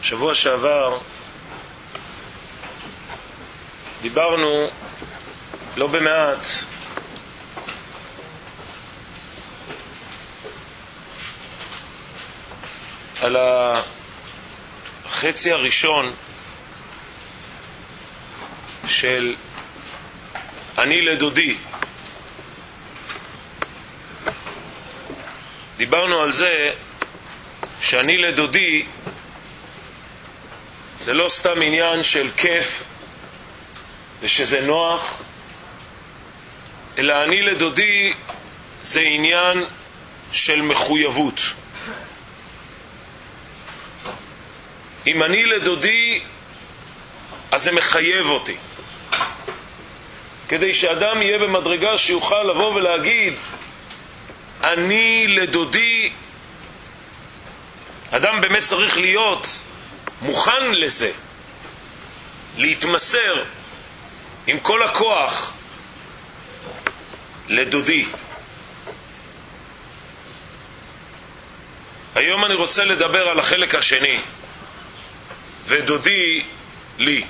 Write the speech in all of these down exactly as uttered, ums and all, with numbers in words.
שבוע שעבר דיברנו לא במעט על החצי הראשון של אני לדודי. דיברנו על זה שאני לדודי זה לא סתם עניין של כיף ושזה נוח, אלא אני לדודי זה עניין של מחויבות. אם אני לדודי אז זה מחייב אותי, כדי שאדם יהיה במדרגה שיוכל לבוא ולהגיד אני לדודי. אדם באמת צריך להיות מוכן לזה, להתמסר עם כל הכוח לדודי. היום אני רוצה לדבר על החלק השני, ודודי לי.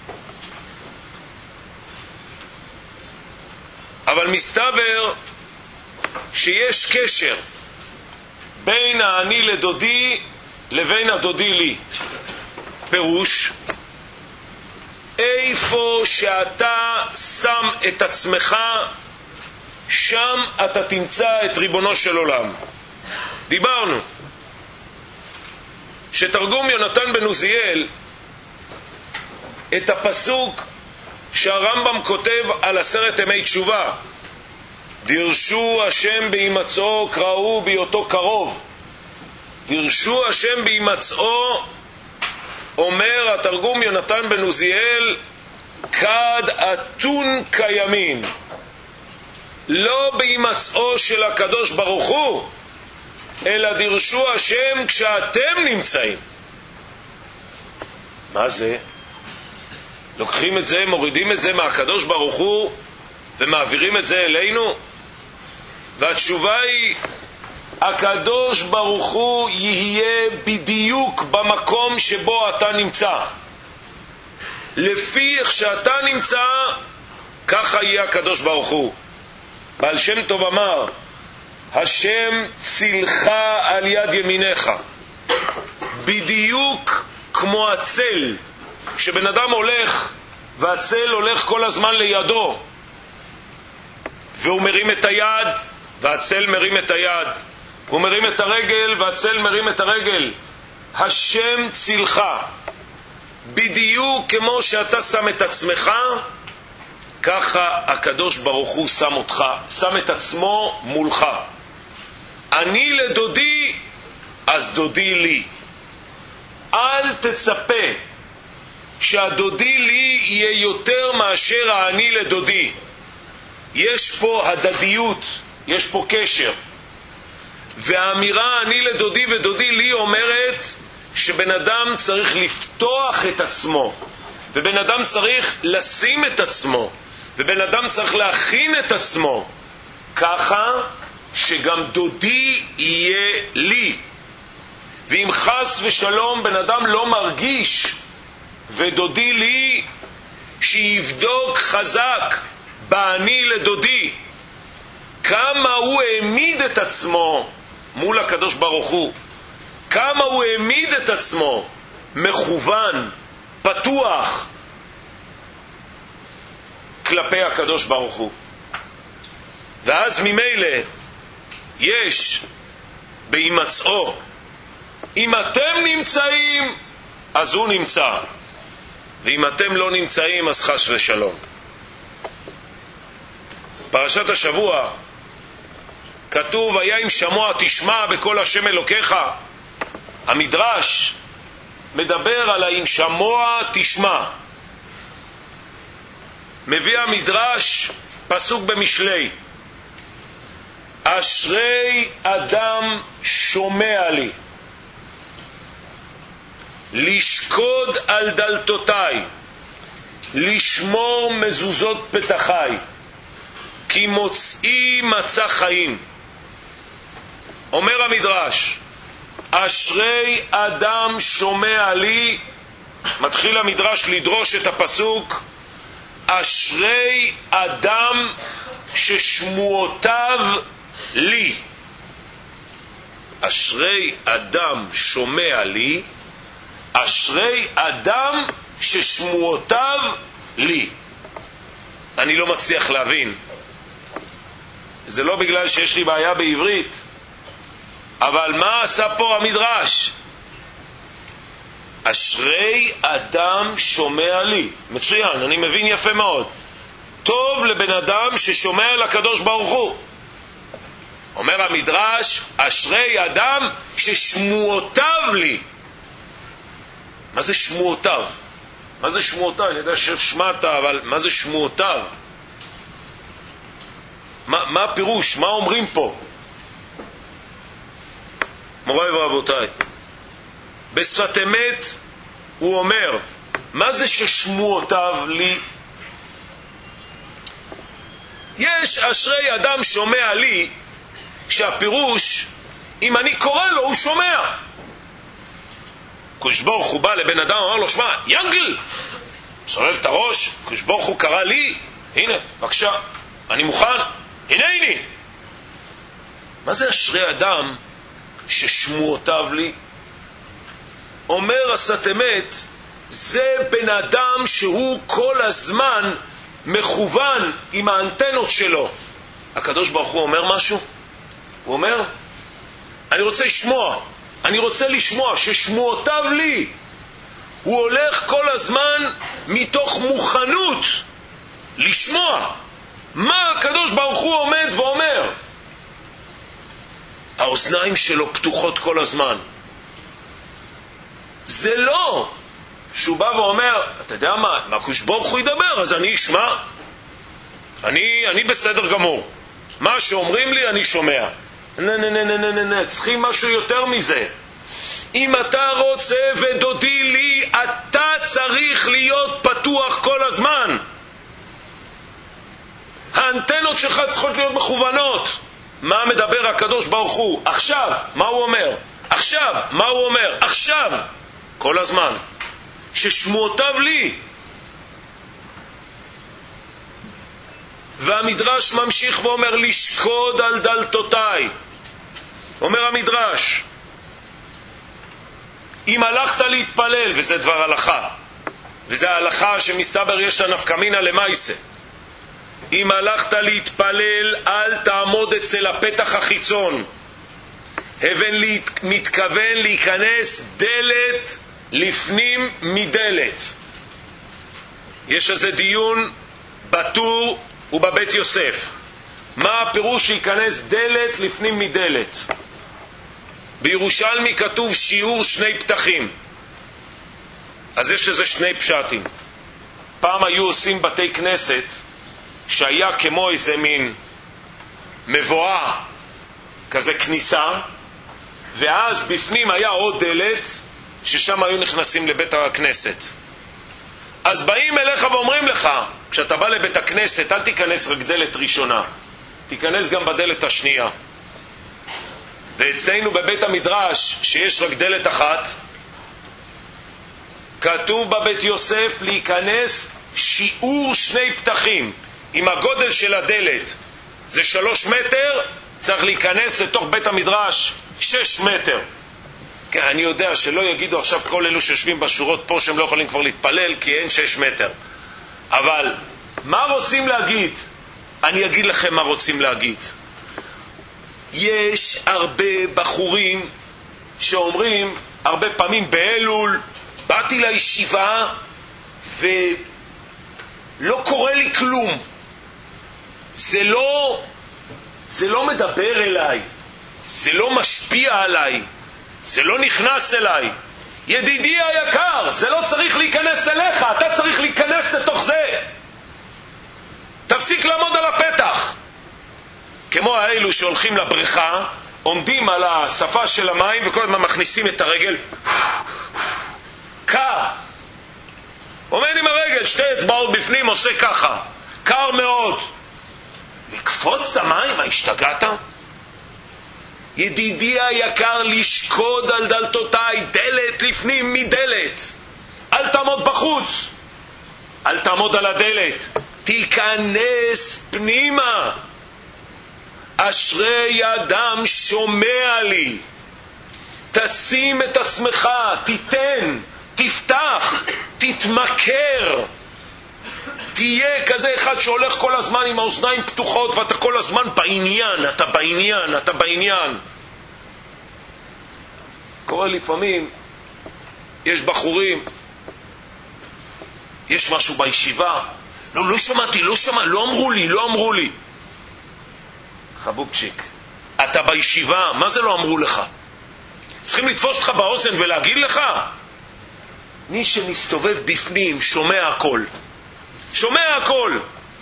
אבל מסתבר שיש קשר בין האני לדודי לבין הדודי לי. פירוש, איפה שאתה שם את עצמך, שם אתה תמצא את ריבונו של עולם. דיברנו שתרגום יונתן בן עוזיאל את הפסוק שהרמב"ם כותב על עשרת ימי תשובה, דרשו השם בהימצאו קראו בהיותו קרוב. דרשו השם בהימצאו, אומר התרגום יונתן בן עוזיאל, כד אתון קיימין, לא בהימצאו של הקדוש ברוך הוא, אלא דרשו השם כשאתם נמצאים. מה זה? לוקחים את זה, מורידים את זה מהקדוש ברוך הוא ומעבירים את זה אלינו? והתשובה היא, הקדוש ברוך הוא יהיה בדיוק במקום שבו אתה נמצא. לפי איך שאתה נמצא, ככה יהיה הקדוש ברוך הוא. בעל שם טוב אמר, השם צילך על יד ימיניך. בדיוק כמו הצל, שבן אדם הולך והצל הולך כל הזמן לידו, והוא מרים את היד והצל מרים את היד, הוא מרים את הרגל והצל מרים את הרגל. השם צילך, בדיוק כמו שאתה שם את עצמך, ככה הקדוש ברוך הוא שם אותך, שם את עצמו מולך. אני לדודי, אז דודי לי. אל תצפה שהדודי לי יהיה יותר מאשר האני לדודי. יש פה הדדיות, יש פה קשר. והאמירה אני לדודי ודודי לי אומרת שבן אדם צריך לפתוח את עצמו, ובן אדם צריך לשים את עצמו, ובן אדם צריך להכין את עצמו, ככה שגם דודי יהיה לי. ואם חס ושלום בן אדם לא מרגיש ודודי לי, שיבדוק חזק באני לדודי, כמה הוא העמיד את עצמו מול הקדוש ברוך הוא, כמה הוא העמיד את עצמו מכוון, פתוח כלפי הקדוש ברוך הוא. ואז ממילא יש בהימצאו, אם אתם נמצאים אז הוא נמצא, ואם אתם לא נמצאים אז חס ושלום. פרשת השבוע כתוב היה אם שמוע תשמע בקול השם אלוקיך. המדרש מדבר על האם שמוע תשמע. מביא המדרש פסוק במשלי, אשרי אדם שומע לי, לשקוד על דלתותיי, לשמור מזוזות פתחיי, כי מוצאי מצא חיים. אומר המדרש, אשרי אדם שומע לי, מתחיל המדרש לדרוש את הפסוק, אשרי אדם ששמועותיו לי. אשרי אדם שומע לי, אשרי אדם ששמועותיו לי. אני לא מצליח להבין. זה לא בגלל שיש לי בעיה בעברית, אבל מה עשה פה המדרש? אשרי אדם שומע לי. מצוין, אני מבין יפה מאוד. טוב לבן אדם ששומע לקדוש ברוך הוא. אומר המדרש, אשרי אדם ששמועותיו לי. מה זה שמועותיו? מה זה שמועותיו? אני יודע ששמעת, אבל מה זה שמועותיו? מה, מה הפירוש? מה אומרים פה? מוריי ורבותיי, בשפת אמת הוא אומר, מה זה ששמועותיו לי? יש אשרי אדם שומע לי, שהפירוש, אם אני קורא לו, הוא שומע. קדוש ברוך הוא בא לבן אדם, אומר לו, שמע, ינגל, סובב את הראש, קדוש ברוך הוא קרא לי, הנה, בבקשה, אני מוכן, הנה הנה. מה זה אשרי אדם ששמועותיו לי? אומר השפת אמת, זה בן אדם שהוא כל הזמן מכוון עם האנטנות שלו. הקדוש ברוך הוא אומר משהו? הוא אומר, אני רוצה לשמוע, אני רוצה לשמוע, ששמועותיו לי. הוא הולך כל הזמן מתוך מוכנות לשמוע מה הקדוש ברוך הוא עומד ואומר. האוזניים שלו פתוחות כל הזמן. זה לא שהוא בא ואומר, אתה יודע מה, מה הקדוש ברוך הוא ידבר, אז אני אשמע. אני, אני בסדר גמור. מה שאומרים לי אני שומע. נה נה נה נה נה נה, צריכים משהו יותר מזה. אם אתה רוצה ודודי לי, אתה צריך להיות פתוח כל הזמן. האנטנות שלך צריכות להיות מכוונות. מה מדבר הקדוש ברוך הוא? עכשיו, מה הוא אומר? עכשיו, מה הוא אומר? עכשיו, כל הזמן. ששמועותיו לי. והמדרש ממשיך ואומר, לשקוד על דלתותיי. אומר המדרש, אם הלכת להתפלל, וזה דבר הלכה, וזה ההלכה שמסתבר יש לה נפקא מינה למעשה, אם הלכת להתפלל, אל תעמוד אצל הפתח החיצון, הבן לי, מתכוון להיכנס דלת לפנים מדלת. יש איזה דיון בטור ובבית יוסף, מה הפירוש להיכנס דלת לפנים מדלת? בירושלמי כתוב שיעור שני פתחים, אז יש איזה שני פשטים. פעם היו עושים בתי כנסת שהיה כמו איזה מין מבואה כזה כניסה, ואז בפנים היה עוד דלת ששם היו נכנסים לבית הכנסת. אז באים אליך ואומרים לך, כשאתה בא לבית הכנסת, אל תיכנס רק דלת ראשונה, תיכנס גם בדלת השנייה. ואצלנו בבית המדרש, שיש רק דלת אחת, כתוב בבית יוסף להיכנס שיעור שני פתחים. אם הגודל של הדלת זה שלוש מטר, צריך להיכנס לתוך בית המדרש שש מטר. כן, אני יודע שלא יגידו עכשיו כל אלו שיושבים בשורות פה שהם לא יכולים כבר להתפלל כי אין שש מטר. אבל מה רוצים להגיד? אני אגיד לכם מה רוצים להגיד. יש הרבה בחורים שאומרים הרבה פעמים באלול, באתי לישיבה ולא קורה לי כלום. זה לא, זה לא מדבר אליי, זה לא משפיע עליי, זה לא נכנס אליי. ידידי היקר, זה לא צריך להיכנס אליך, אתה צריך להיכנס לתוך זה. תפסיק לעמוד על הפתח. כמו האלו שהולכים לבריכה, עומדים על השפה של המים וכל הזמן מכניסים את הרגל קר, עומד עם הרגל שתי אצבעות בפנים, עושה ככה, קר מאוד. לקפוץ את המים, מה השתגעת? ידידי היקר, לשקוד על דלתותיי, דלת לפנים מדלת. אל תעמוד בחוץ, אל תעמוד על הדלת, תיכנס פנימה. אשרי אדם שומע לי. תשים את עצמך, תיתן, תפתח, תתמכר. תהיה כזה אחד שהולך כל הזמן עם האוזניים פתוחות, ואתה כל הזמן בעניין, אתה בעניין, אתה בעניין. קורה לפעמים, יש בחורים, יש משהו בישיבה, לא, לא שמעתי, לא שמעתי, לא אמרו לי, לא אמרו לי. חבוקצ'יק, אתה בישיבה, מה זה לא אמרו לך? צריכים לתפוס לך באוזן ולהגיד לך? מי שמסתובב בפנים שומע הכל, שומע הכל.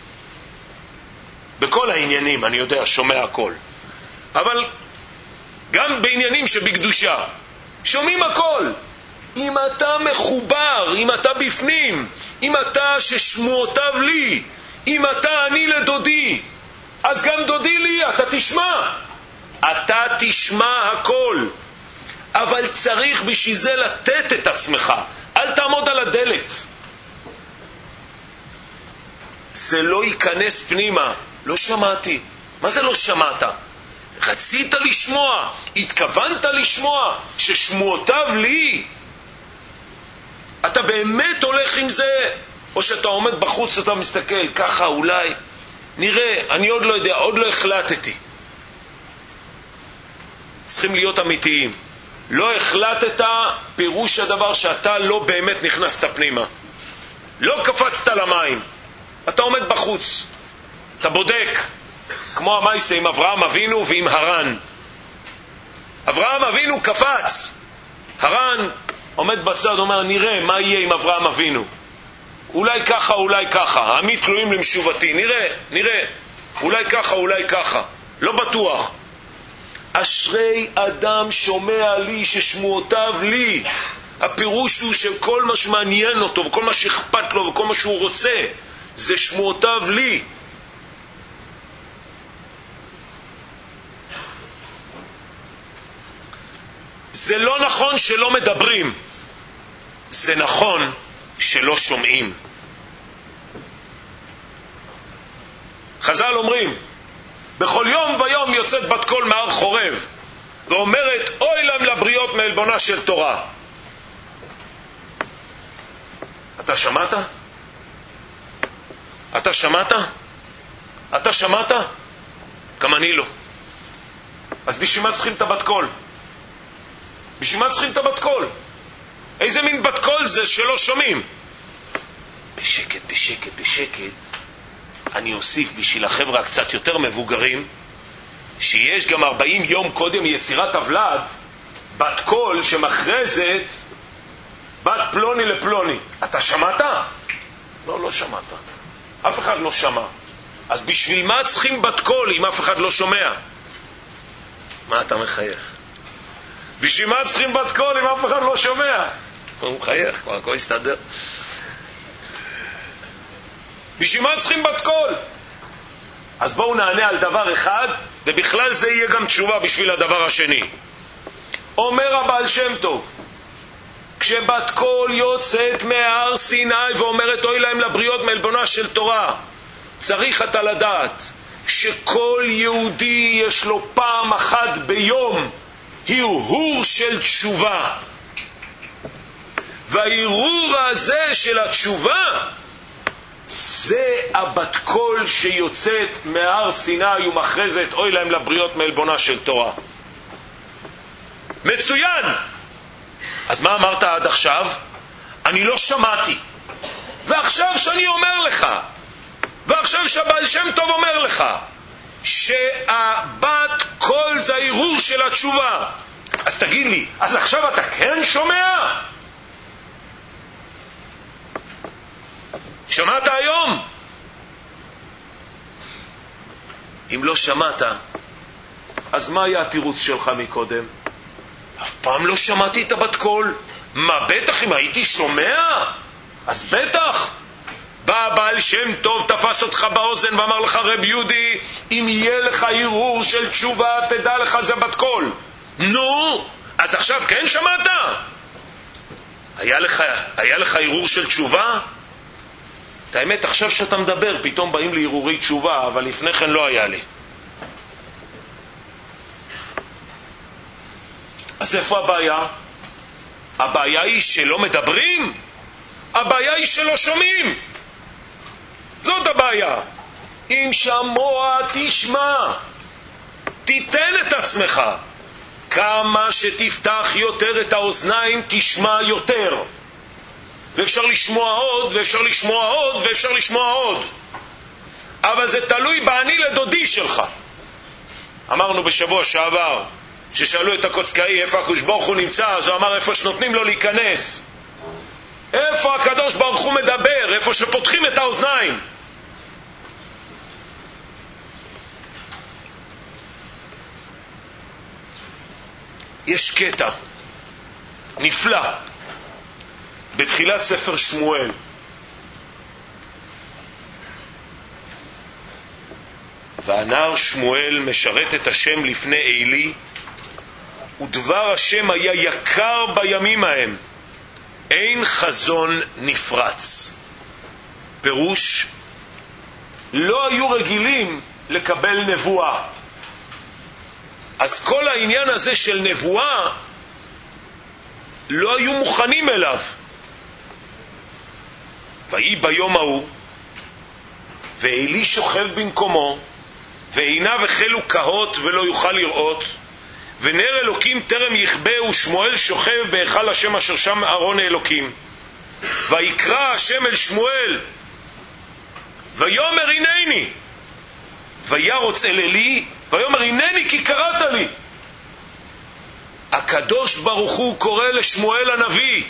בכל העניינים אני יודע, שומע הכל. אבל גם בעניינים שבקדושה שומעים הכל. אם אתה מחובר, אם אתה בפנים, אם אתה ששמועותיו לי, אם אתה אני לדודי, אז גם דודי לי, אתה תשמע. אתה תשמע הכל. אבל צריך בשביל זה לתת את עצמך. אל תעמוד על הדלת. זה לא ייכנס פנימה. לא שמעתי. מה זה לא שמעת? רצית לשמוע, התכוונת לשמוע, ששמועותיו לי. אתה באמת הולך עם זה, או שאתה עומד בחוץ, אתה מסתכל, ככה אולי, נראה, אני עוד לא יודע, עוד לא החלטתי. צריכים להיות אמיתיים. לא החלטת, פירוש הדבר שאתה לא באמת נכנסת פנימה. לא קפצת למים. אתה עומד בחוץ. אתה בודק. כמו המייסה עם אברהם אבינו ועם הרן. אברהם אבינו קפץ. הרן עומד בצד, אומר, נראה מה יהיה עם אברהם אבינו. אולי ככה, אולי ככה. עמית תלויים למשובתי. נראה, נראה. אולי ככה, אולי ככה. לא בטוח. אשרי אדם שומע לי ששמועותיו לי. הפירוש הוא שכל מה שמעניין אותו וכל מה שאכפת לו וכל מה שהוא רוצה זה שמועותיו לי. זה לא נכון שלא מדברים, זה נכון שלא שומעים. חז"ל אומרים, בכל יום ויום יוצאת בת קול מהר חורב ואומרת, אוי להם לבריות מעלבונה של תורה. אתה שמעת? אתה שמעת? אתה שמעת? גם אני לא. אז בשביל מה צריכים את הבת קול? בשביל מה צריכים את הבת קול? איזה מין בת קול זה שלא שומעים? בשקט, בשקט, בשקט. אני אוסיף בשביל החבר'ה הקצת יותר מבוגרים, שיש גם ארבעים יום קודם יצירת הוולד, בת קול שמכרזת, בת פלוני לפלוני. אתה שמעת? לא, לא שמעת. אף אחד לא שמע. אז בשביל מה צריכים בת קול אם אף אחד לא שומע? מה אתה מחייך? בשביל מה צריכים בת קול אם אף אחד לא שומע? הוא מחייך, כבר הכל יסתדר. בשביל מה צריכים בת קול? אז בואו נענה על דבר אחד, ובכלל זה יהיה גם תשובה בשביל הדבר השני. אומר הבעל שם טוב, כשבת קול יוצאת מהר סיני ואומרת אוי להם לבריות מעלבונה של תורה, צריך אתה לדעת שכל יהודי יש לו פעם אחת ביום הרהור של תשובה, וההרהור הזה של התשובה זה הבת קול שיוצאת מהר סיני ומכרזת אוי להם לבריות מעלבונה של תורה. מצוין. אז מה אמרת עד עכשיו? אני לא שמעתי. ועכשיו שאני אומר לך, ועכשיו שהבעל שם טוב אומר לך שהבת קול זה הערעור של התשובה, אז תגיד לי, אז עכשיו אתה כן שומע? שמעת היום? אם לא שמעת, אז מה היה התירוץ שלך מקודם? אף פעם לא שמעתי את הבת קול. מה, בטח אם הייתי שומע? אז בטח. בא בעל שם טוב, תפס אותך באוזן ואמר לך, רב יהודי, אם יהיה לך ערעור של תשובה, תדע לך זה בת קול. נו, אז עכשיו כן שמעת? היה לך, היה לך ערעור של תשובה? את האמת, עכשיו שאתה מדבר, פתאום באים לי ערעורי תשובה, אבל לפני כן לא היה לי. אז איפה הבעיה? הבעיה היא שלא מדברים? הבעיה היא שלא שומעים. זאת הבעיה. אם שמוע תשמע, תיתן את עצמך. כמה שתפתח יותר את האוזניים תשמע יותר. ואפשר לשמוע עוד, ואפשר לשמוע עוד, ואפשר לשמוע עוד. אבל זה תלוי בעני לדודי שלך. אמרנו בשבוע שעבר, ששאלו את הקוצקאי איפה הקדוש ברוך הוא נמצא, אז הוא אמר איפה שנותנים לו להיכנס. איפה הקדוש ברוך הוא מדבר? איפה שפותחים את האוזניים. יש קטע נפלא בתחילת ספר שמואל. והנער שמואל משרת את השם לפני עלי, ודבר השם היה יקר בימים ההם, אין חזון נפרץ. פירוש, לא היו רגילים לקבל נבואה. אז כל העניין הזה של נבואה לא היו מוכנים אליו. ויהי ביום ההוא, ואלי שוכב במקומו, ועיניו החלו כהות ולא יוכל לראות, ונר אלוקים טרם יכבה, ושמואל שוכב בהיכל השם אשר שם ארון האלוקים. ויקרא השם אל שמואל, ויאמר הנני, וירוץ אל אלי, ויאמר הנני כי קראת לי. הקדוש ברוך הוא קורא לשמואל הנביא.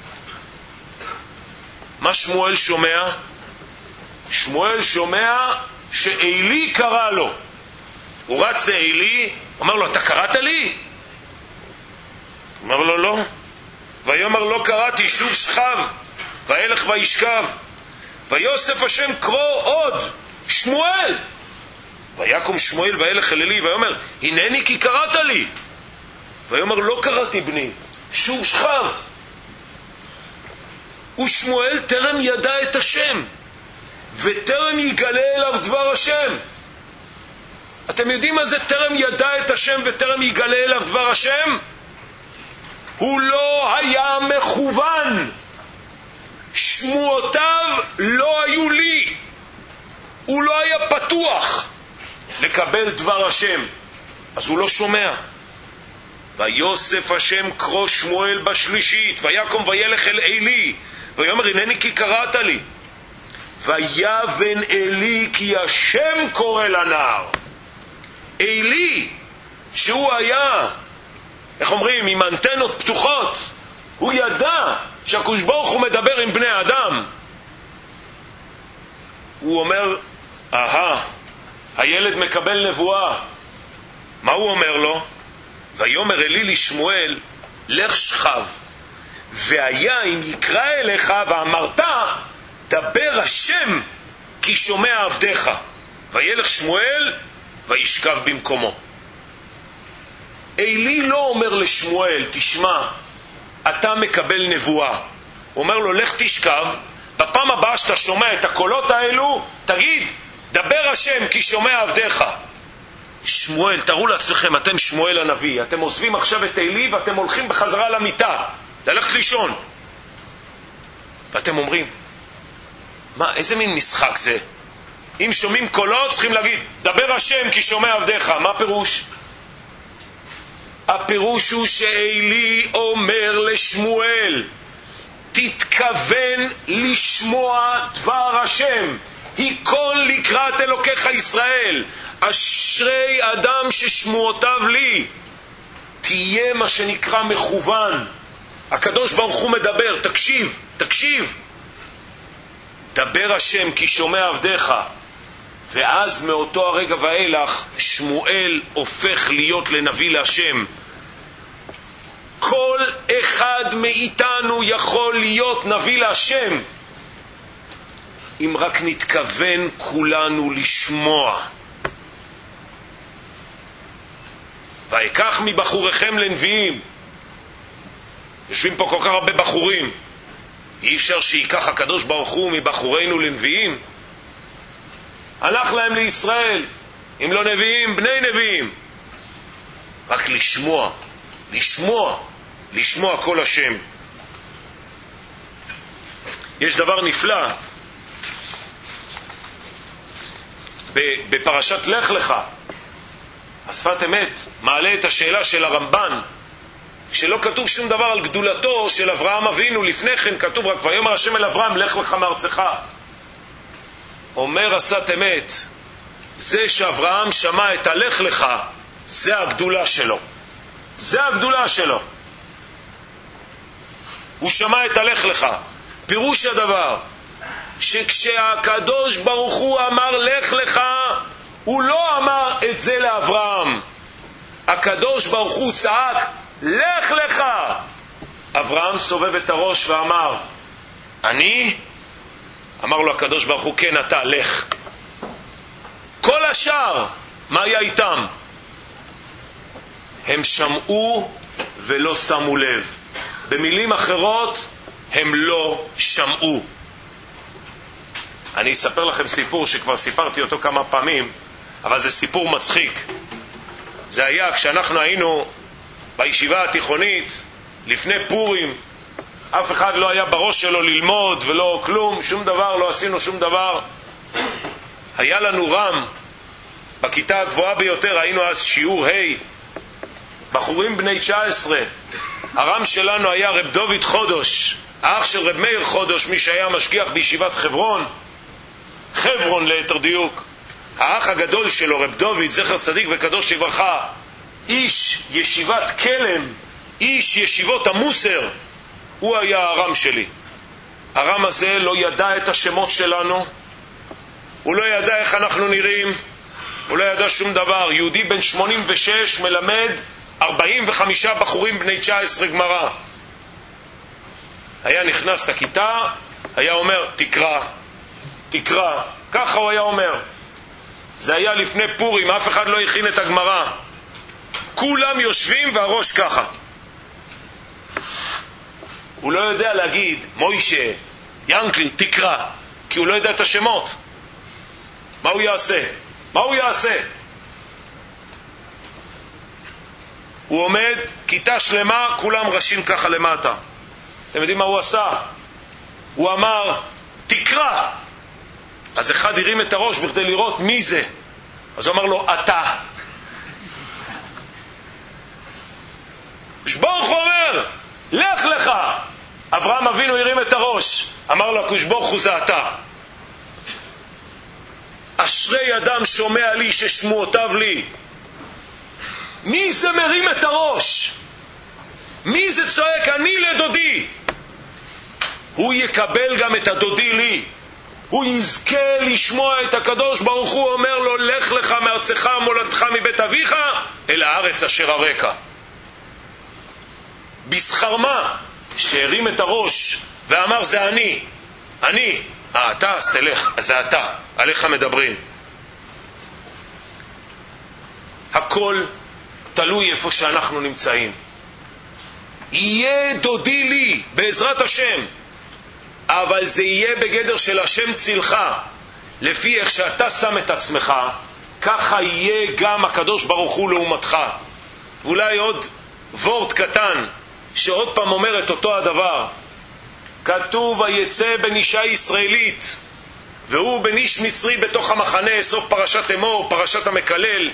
מה שמואל שומע? שמואל שומע שאלי קרא לו. הוא רץ לאלי, אומר לו, אתה קראת לי? אומר לו, לא. ויאמר, לא קראתי, שוב שכב, וילך וישכב. ויוסף השם קרוא עוד, שמואל. ויקום שמואל וילך אל אלי, ויאמר, הנני כי קראת לי. ויאמר, לא קראתי בני, שוב שכב. ושמואל טרם ידע את השם, וטרם יגלה אליו דבר השם. אתם יודעים מה זה טרם ידע את השם וטרם יגלה אליו דבר השם? הוא לא היה מכוון. שמועותיו לא היו לי. הוא לא היה פתוח לקבל דבר השם. אז הוא לא שומע. ויוסף השם קרוא שמואל בשלישית, ויקום וילך אל אלי, ויאמר הנני כי קראת לי. ויבן אלי כי השם קורא לנער. אלי, שהוא היה, איך אומרים, עם אנטנות פתוחות, הוא ידע שהקדוש ברוך הוא מדבר עם בני אדם. הוא אומר, אהה, הילד מקבל נבואה. מה הוא אומר לו? ויאמר אלי לשמואל, לך שכב, והיה אם יקרא אליך ואמרת, דבר השם כי שומע עבדיך. וילך שמואל וישכב במקומו. אלי לא אומר לשמואל, תשמע, אתה מקבל נבואה. הוא אומר לו, לך תשכב, בפעם הבאה שאתה שומע את הקולות האלו, תגיד, דבר השם כי שומע עבדיך. שמואל, תראו לעצמכם, אתם שמואל הנביא, אתם עוזבים עכשיו את אלי ואתם הולכים בחזרה למיטה, ללכת לישון. ואתם אומרים, מה, איזה מין משחק זה? אם שומעים קולות צריכים להגיד, דבר השם כי שומע עבדיך. מה הפירוש? הפירוש הוא שאלי אומר לשמואל, תתכוון לשמוע דבר השם, היכון לקראת אלוקיך ישראל, אשרי אדם ששמועותיו לי. תהיה מה שנקרא מכוון. הקדוש ברוך הוא מדבר, תקשיב, תקשיב. דבר השם כי שומע עבדיך. ואז מאותו הרגע ואילך שמואל הופך להיות לנביא להשם. כל אחד מאיתנו יכול להיות נביא להשם. אם רק נתכוון כולנו לשמוע. ויקח מבחוריכם לנביאים. יושבים פה כל כך הרבה בחורים, אי אפשר שיקח הקדוש ברוך הוא מבחורינו לנביאים? הלך להם לישראל, אם לא נביאים, בני נביאים. רק לשמוע, לשמוע, לשמוע כל השם. יש דבר נפלא בפרשת לך לך. השפת אמת מעלה את השאלה של הרמב"ן, שלא כתוב שום דבר על גדולתו של אברהם אבינו. לפני כן כתוב רק ויאמר השם אל אברהם לך לך מארצך. אומר השפת אמת, זה שאברהם שמע את הלך לך, זה הגדולה שלו, זה הגדולה שלו. הוא שמע את הלך לך. פירוש הדבר שכשהקדוש ברוך הוא אמר לך לך, הוא לא אמר את זה לאברהם. הקדוש ברוך הוא צעק לך לך. אברהם סובב את הראש ואמר אני? אמר לו הקדוש ברוך הוא כן אתה, לך. כל השאר מה היה איתם? הם שמעו ולא שמו לב. במילים אחרות, הם לא שמעו. אני אספר לכם סיפור שכבר סיפרתי אותו כמה פעמים, אבל זה סיפור מצחיק. זה היה כשאנחנו היינו בישיבה התיכונית לפני פורים. אף אחד לא היה בראש שלו ללמוד ולא כלום, שום דבר, לא עשינו שום דבר. היה לנו רם בכיתה הגבוהה ביותר, היינו אז שיעור ה', בחורים בני תשע עשרה. הרם שלנו היה רב דוד חודש, האח של רב מאיר חודש, מי שהיה משגיח בישיבת חברון, חברון ליתר דיוק. האח הגדול שלו, רב דוד, זכר צדיק וקדוש לברכה, איש ישיבת כלם, איש ישיבות המוסר, הוא היה הרם שלי. הרם הזה לא ידע את השמות שלנו, הוא לא ידע איך אנחנו נראים, הוא לא ידע שום דבר. יהודי בן שמונים ושש מלמד ארבעים וחמישה בחורים בני תשע עשרה גמרא. היה נכנס לכיתה, היה אומר תקרא, תקרא, ככה הוא היה אומר. זה היה לפני פורים, אף אחד לא הכין את הגמרא, כולם יושבים והראש ככה. הוא לא יודע להגיד מוישה, ינקל, תקרא, כי הוא לא יודע את השמות. מה הוא יעשה? מה הוא יעשה? הוא עומד, כיתה שלמה, כולם ראשים ככה למטה. אתם יודעים מה הוא עשה? הוא אמר תקרא. אז אחד הרים את הראש בכדי לראות מי זה. אז הוא אמר לו אתה. ברוך הוא אומר לך לך. אברהם אבינו הרים את הראש, אמר לו הקדוש ברוך הוא זה אתה. אשרי אדם שומע לי ששמועותיו לי. מי זה מרים את הראש? מי זה צועק אני לדודי? הוא יקבל גם את הדודי לי. הוא יזכה לשמוע את הקדוש ברוך הוא אומר לו לך לך מארצך מולדתך מבית אביך אל הארץ אשר אראך. בשכר מה? שהרים את הראש ואמר זה אני, אני. אה, אתה, אז תלך, אז זה אתה, עליך מדברים. הכל תלוי איפה שאנחנו נמצאים. יהיה דודי לי בעזרת השם, אבל זה יהיה בגדר של השם צילך. לפי איך שאתה שם את עצמך, ככה יהיה גם הקדוש ברוך הוא לעומתך. ואולי עוד וורט קטן שעוד פעם אומר את אותו הדבר. כתוב ויצא בן אישה ישראלית והוא בן איש מצרי בתוך המחנה, סוף פרשת אמור, פרשת המקלל.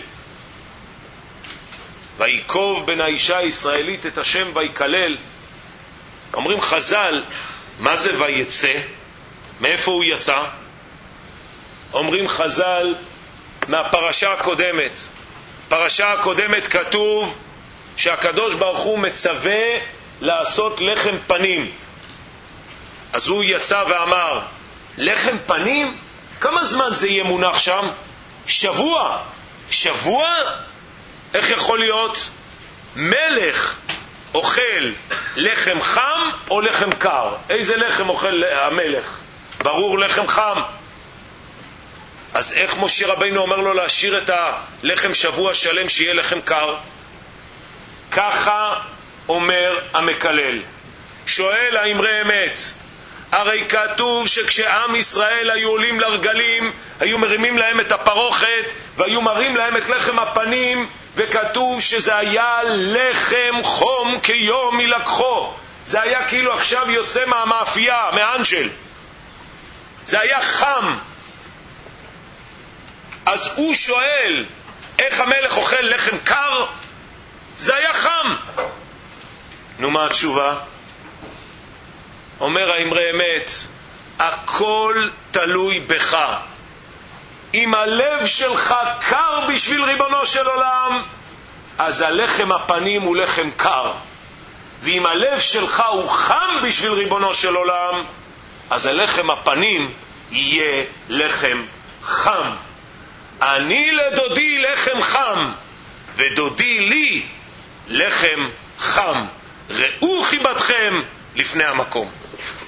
ויקוב בן האישה הישראלית את השם ויקלל. אומרים חז"ל, מה זה ויצא? מאיפה הוא יצא? אומרים חז"ל, מהפרשה הקודמת. פרשה הקודמת כתוב שהקדוש ברוך הוא מצווה לעשות לחם פנים. אז הוא יצא ואמר לחם פנים? כמה זמן זה יהיה מונח שם? שבוע. שבוע? איך יכול להיות? מלך אוכל לחם חם או לחם קר? איזה לחם אוכל המלך? ברור לחם חם. אז איך משה רבינו אומר לו להשאיר את הלחם שבוע שלם שיהיה לחם קר? ככה אומר המקלל. שואל האמרי אמת, הרי כתוב שכשעם ישראל היו עולים לרגלים, היו מרימים להם את הפרוכת והיו מרים להם את לחם הפנים, וכתוב שזה היה לחם חום כיום מלקחו. זה היה כאילו עכשיו יוצא מהמאפייה, מהאנג'ל. זה היה חם. אז הוא שואל, איך המלך אוכל לחם קר? זה היה חם. נו, מה התשובה? אומר האמרי אמת, הכל תלוי בך. אם הלב שלך קר בשביל ריבונו של עולם, אז הלחם הפנים הוא לחם קר. ואם הלב שלך הוא חם בשביל ריבונו של עולם, אז הלחם הפנים יהיה לחם חם. אני לדודי לחם חם, ודודי לי לחם חם. ראו חיבתכם לפני המקום.